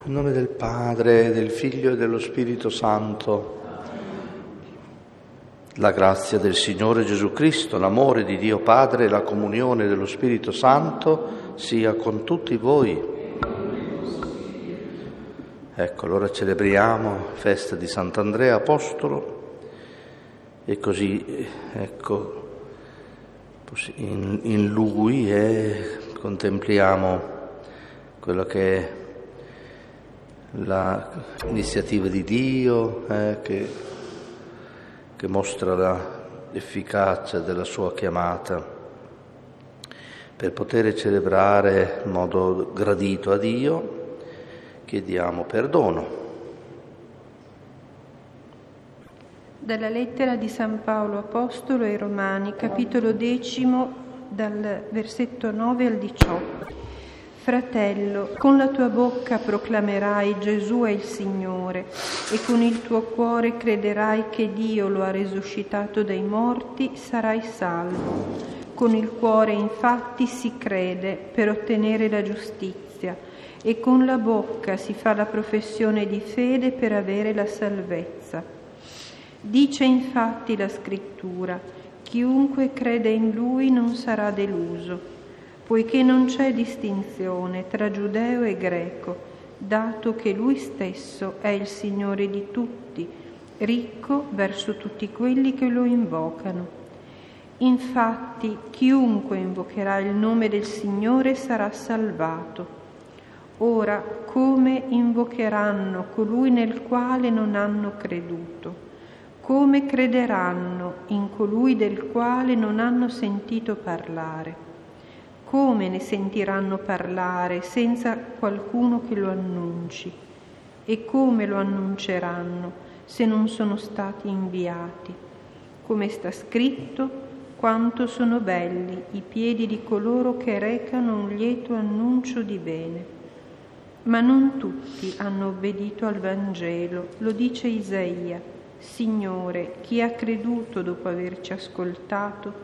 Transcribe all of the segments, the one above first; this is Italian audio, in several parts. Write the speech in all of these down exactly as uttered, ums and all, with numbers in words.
Nel nome del Padre, del Figlio e dello Spirito Santo. La grazia del Signore Gesù Cristo, l'amore di Dio Padre e la comunione dello Spirito Santo sia con tutti voi. Ecco, allora celebriamo festa di Sant'Andrea Apostolo e così, ecco, in, in Lui eh, contempliamo quello che è l'iniziativa di Dio eh, che, che mostra la, l'efficacia della sua chiamata per poter celebrare in modo gradito a Dio. Chiediamo perdono. Dalla lettera di San Paolo Apostolo ai Romani, capitolo decimo, dal versetto nove al diciotto. Fratello, con la tua bocca proclamerai Gesù è il Signore e con il tuo cuore crederai che Dio lo ha risuscitato dai morti, sarai salvo. Con il cuore infatti si crede per ottenere la giustizia e con la bocca si fa la professione di fede per avere la salvezza. Dice infatti la Scrittura: chiunque crede in Lui non sarà deluso, poiché non c'è distinzione tra giudeo e greco, dato che Lui stesso è il Signore di tutti, ricco verso tutti quelli che lo invocano. Infatti, chiunque invocherà il nome del Signore sarà salvato. Ora, come invocheranno colui nel quale non hanno creduto? Come crederanno in colui del quale non hanno sentito parlare? Come ne sentiranno parlare senza qualcuno che lo annunci? E come lo annunceranno se non sono stati inviati? Come sta scritto: quanto sono belli i piedi di coloro che recano un lieto annuncio di bene. Ma non tutti hanno obbedito al Vangelo, lo dice Isaia: Signore, chi ha creduto dopo averci ascoltato?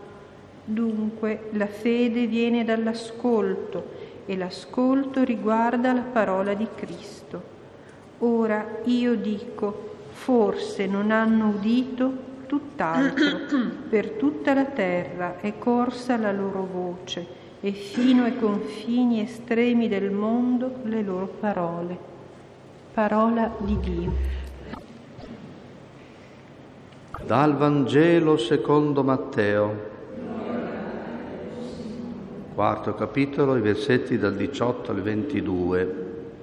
Dunque la fede viene dall'ascolto e l'ascolto riguarda la parola di Cristo. Ora io dico, forse non hanno udito, tutt'altro, per tutta la terra è corsa la loro voce e fino ai confini estremi del mondo le loro parole. Parola di Dio. Dal Vangelo secondo Matteo. Quarto capitolo, i versetti dal diciotto al ventidue.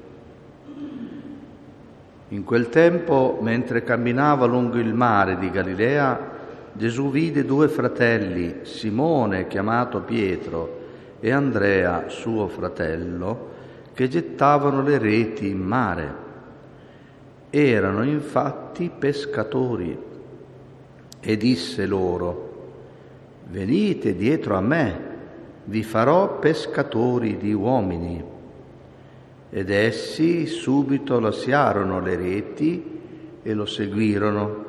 In quel tempo, mentre camminava lungo il mare di Galilea, Gesù vide due fratelli, Simone, chiamato Pietro, e Andrea, suo fratello, che gettavano le reti in mare. Erano infatti pescatori. E disse loro: venite dietro a me, vi farò pescatori di uomini. Ed essi subito lasciarono le reti e lo seguirono.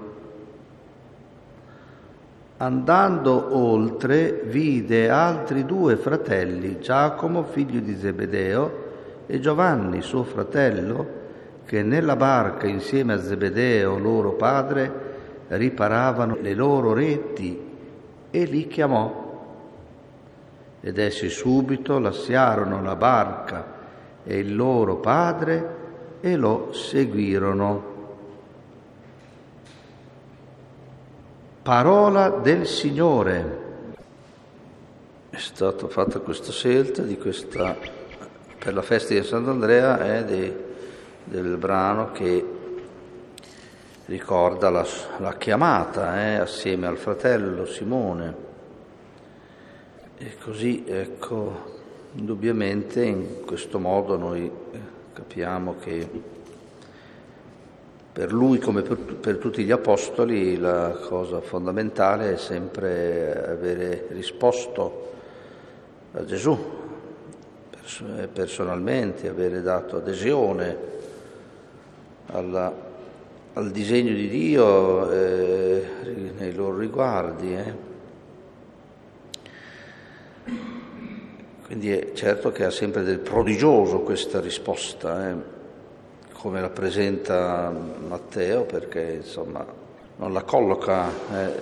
Andando oltre, vide altri due fratelli, Giacomo, figlio di Zebedeo, e Giovanni, suo fratello, che nella barca insieme a Zebedeo, loro padre, riparavano le loro reti, e li chiamò. Ed essi subito lasciarono la barca e il loro padre e lo seguirono. Parola del Signore. È stata fatta questa scelta di questa, per la festa di Sant'Andrea, eh, di, del brano che ricorda la, la chiamata eh, assieme al fratello Simone. E così, ecco, indubbiamente in questo modo noi capiamo che per lui, come per, per tutti gli apostoli, la cosa fondamentale è sempre avere risposto a Gesù personalmente, avere dato adesione alla, al disegno di Dio eh, nei loro riguardi. Eh. Quindi è certo che ha sempre del prodigioso questa risposta. Eh. come la presenta Matteo, perché insomma non la colloca eh,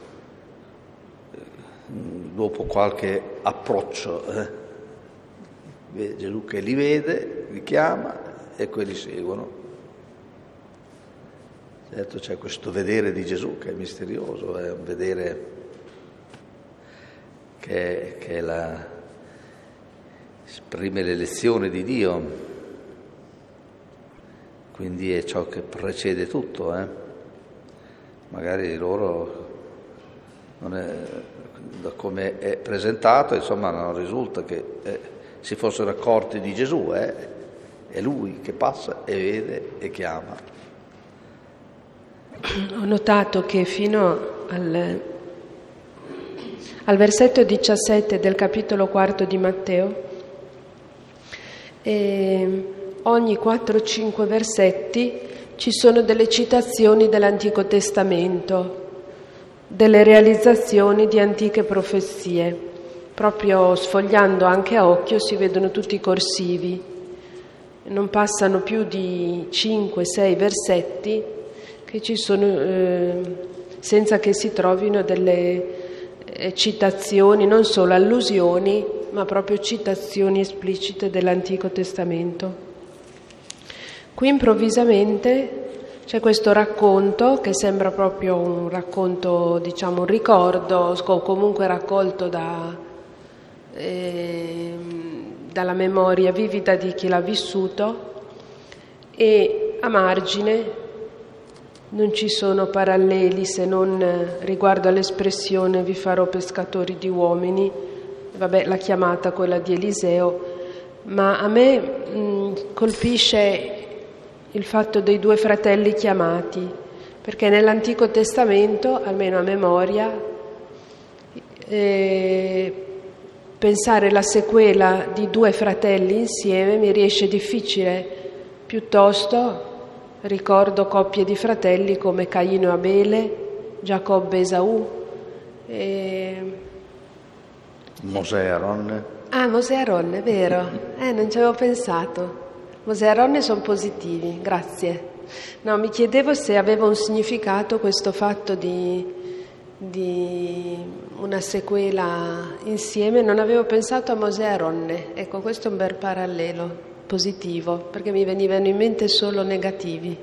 dopo qualche approccio. Eh. Gesù che li vede, li chiama e quelli seguono. Certo, c'è questo vedere di Gesù che è misterioso, è un vedere che, che è la, esprime l'elezione di Dio, quindi è ciò che precede tutto. Eh. Magari loro, non è, da come è presentato, insomma, non risulta che eh, si fossero accorti di Gesù, eh. È Lui che passa e vede e chiama. Ho notato che fino al, al versetto diciassette del capitolo quarto di Matteo, eh, ogni quattro o cinque versetti ci sono delle citazioni dell'Antico Testamento, delle realizzazioni di antiche profezie. Proprio sfogliando anche a occhio si vedono tutti i corsivi. Non passano più di cinque sei versetti che ci sono, eh, senza che si trovino delle eh, citazioni, non solo allusioni, ma proprio citazioni esplicite dell'Antico Testamento. Qui improvvisamente c'è questo racconto che sembra proprio un racconto, diciamo un ricordo, o comunque raccolto da, eh, dalla memoria vivida di chi l'ha vissuto, e a margine non ci sono paralleli se non riguardo all'espressione vi farò pescatori di uomini, vabbè la chiamata quella di Eliseo, ma a me mh, colpisce il fatto dei due fratelli chiamati, perché nell'Antico Testamento, almeno a memoria, eh, pensare la sequela di due fratelli insieme mi riesce difficile, piuttosto ricordo coppie di fratelli come Caino e Abele, Giacobbe e Esaù. E... Mosè e Aronne. Ah, Mosè e Aronne, è vero, eh, non ci avevo pensato. Mosè e Aronne sono positivi, grazie. No, mi chiedevo se aveva un significato questo fatto di, di una sequela insieme, non avevo pensato a Mosè e Aronne. Ecco, questo è un bel parallelo positivo, perché mi venivano in mente solo negativi.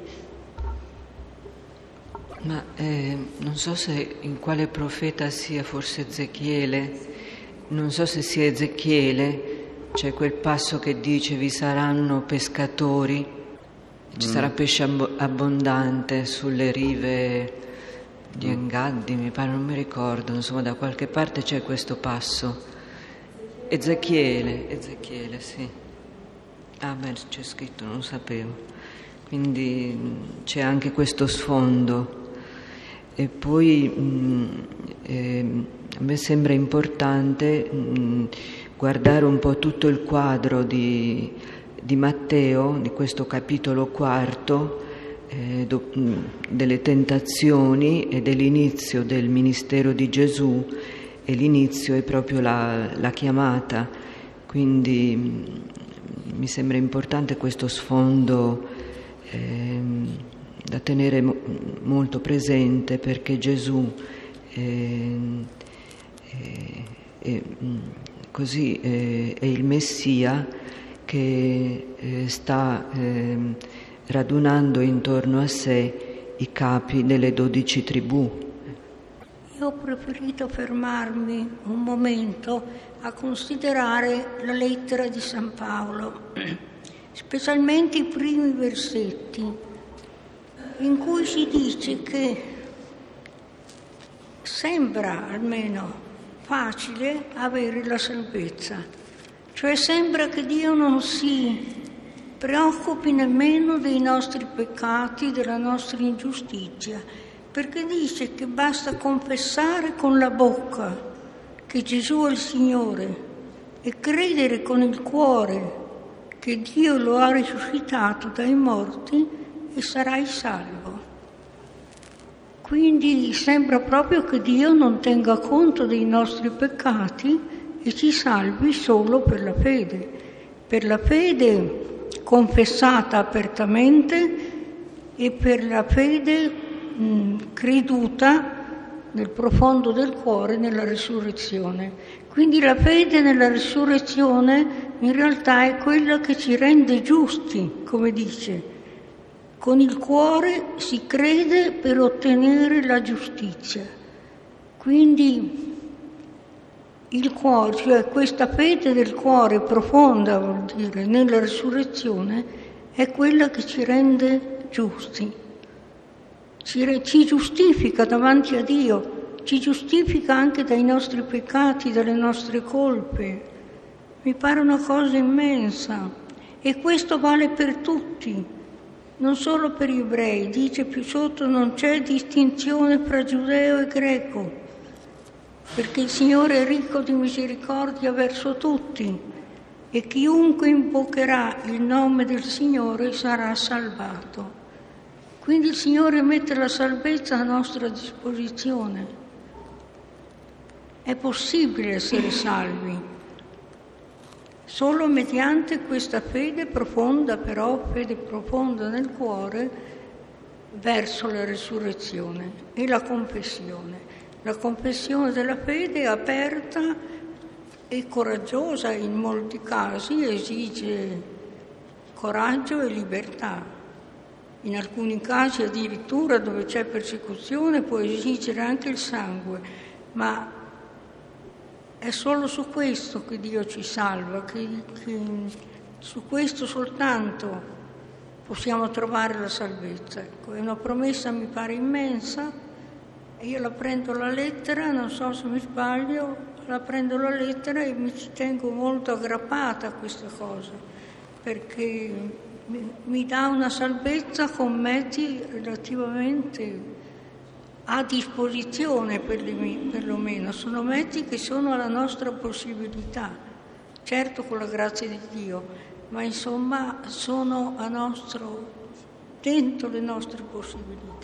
Ma eh, non so se in quale profeta sia, forse Ezechiele, non so se sia Ezechiele, c'è quel passo che dice vi saranno pescatori, ci mm. sarà pesce ab- abbondante sulle rive di Engadi, mi pare, non mi ricordo, insomma da qualche parte c'è questo passo. Ezechiele, Ezechiele, sì. Ah beh, c'è scritto, non sapevo. Quindi c'è anche questo sfondo. E poi mh, eh, a me sembra importante mh, guardare un po' tutto il quadro di, di Matteo, di questo capitolo quarto, eh, do, mh, delle tentazioni e dell'inizio del ministero di Gesù, e l'inizio è proprio la, la chiamata. Quindi mh, mi sembra importante questo sfondo eh, da tenere mo- molto presente, perché Gesù eh, eh, eh, così eh, è il Messia che eh, sta eh, radunando intorno a sé i capi delle dodici tribù. Io ho preferito fermarmi un momento a considerare la lettera di San Paolo, specialmente i primi versetti, in cui si dice che sembra almeno facile avere la salvezza, cioè sembra che Dio non si preoccupi nemmeno dei nostri peccati, della nostra ingiustizia, perché dice che basta confessare con la bocca che Gesù è il Signore e credere con il cuore che Dio lo ha risuscitato dai morti e sarai salvo. Quindi sembra proprio che Dio non tenga conto dei nostri peccati e ci salvi solo per la fede. Per la fede confessata apertamente e per la fede mh, creduta nel profondo del cuore nella risurrezione. Quindi la fede nella risurrezione in realtà è quella che ci rende giusti, come dice. Con il cuore si crede per ottenere la giustizia. Quindi il cuore, cioè questa fede del cuore profonda, vuol dire, nella risurrezione, è quella che ci rende giusti. Ci, ci giustifica davanti a Dio, ci giustifica anche dai nostri peccati, dalle nostre colpe. Mi pare una cosa immensa. E questo vale per tutti, non solo per gli ebrei. Dice più sotto: non c'è distinzione fra giudeo e greco, perché il Signore è ricco di misericordia verso tutti e chiunque invocherà il nome del Signore sarà salvato. Quindi il Signore mette la salvezza a nostra disposizione. È possibile essere salvi, solo mediante questa fede profonda, però fede profonda nel cuore verso la risurrezione e la confessione. La confessione della fede è aperta e coraggiosa, in molti casi esige coraggio e libertà. In alcuni casi addirittura, dove c'è persecuzione, può esigere anche il sangue, ma è solo su questo che Dio ci salva, che, che su questo soltanto possiamo trovare la salvezza. Ecco, è una promessa, mi pare, immensa. Io la prendo la lettera, non so se mi sbaglio, la prendo la lettera e mi ci tengo molto aggrappata a questa cosa, perché mi dà una salvezza con mezzi relativamente a disposizione, perlomeno. Sono mezzi che sono alla nostra possibilità, certo con la grazia di Dio, ma insomma sono a nostro, dentro le nostre possibilità.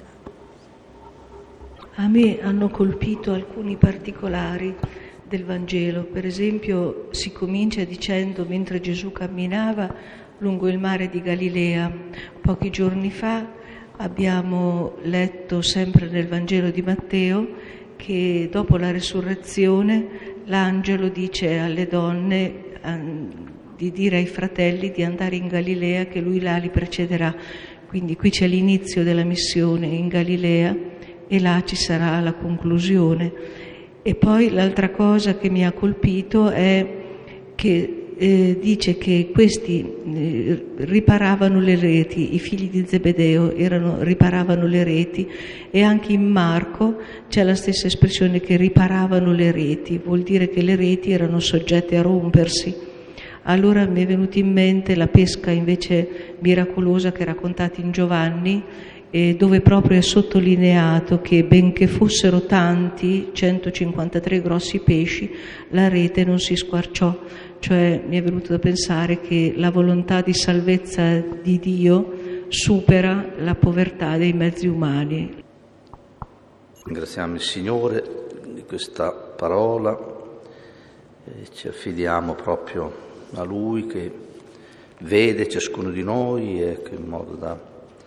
A me hanno colpito alcuni particolari del Vangelo. Per esempio, si comincia dicendo: mentre Gesù camminava lungo il mare di Galilea. Pochi giorni fa abbiamo letto, sempre nel Vangelo di Matteo, che dopo la resurrezione l'angelo dice alle donne di dire ai fratelli di andare in Galilea, che lui là li precederà. Quindi qui c'è l'inizio della missione in Galilea e là ci sarà la conclusione. E poi l'altra cosa che mi ha colpito è che Eh, dice che questi eh, riparavano le reti, i figli di Zebedeo erano, riparavano le reti, e anche in Marco c'è la stessa espressione, che riparavano le reti, vuol dire che le reti erano soggette a rompersi. Allora mi è venuta in mente la pesca invece miracolosa che è raccontata in Giovanni, eh, dove proprio è sottolineato che benché fossero tanti, centocinquantatré grossi pesci, la rete non si squarciò. Cioè mi è venuto da pensare che la volontà di salvezza di Dio supera la povertà dei mezzi umani. Ringraziamo il Signore di questa parola e ci affidiamo proprio a Lui, che vede ciascuno di noi, e che in modo da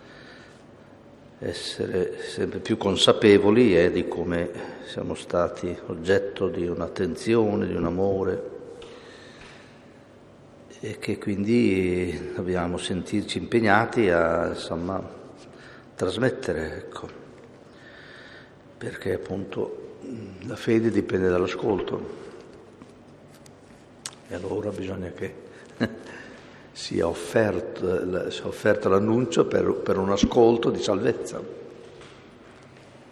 essere sempre più consapevoli eh, di come siamo stati oggetto di un'attenzione, di un amore, e che quindi dobbiamo sentirci impegnati a, insomma, trasmettere, ecco, perché appunto la fede dipende dall'ascolto, e allora bisogna che sia offerto, sia offerto l'annuncio per, per un ascolto di salvezza.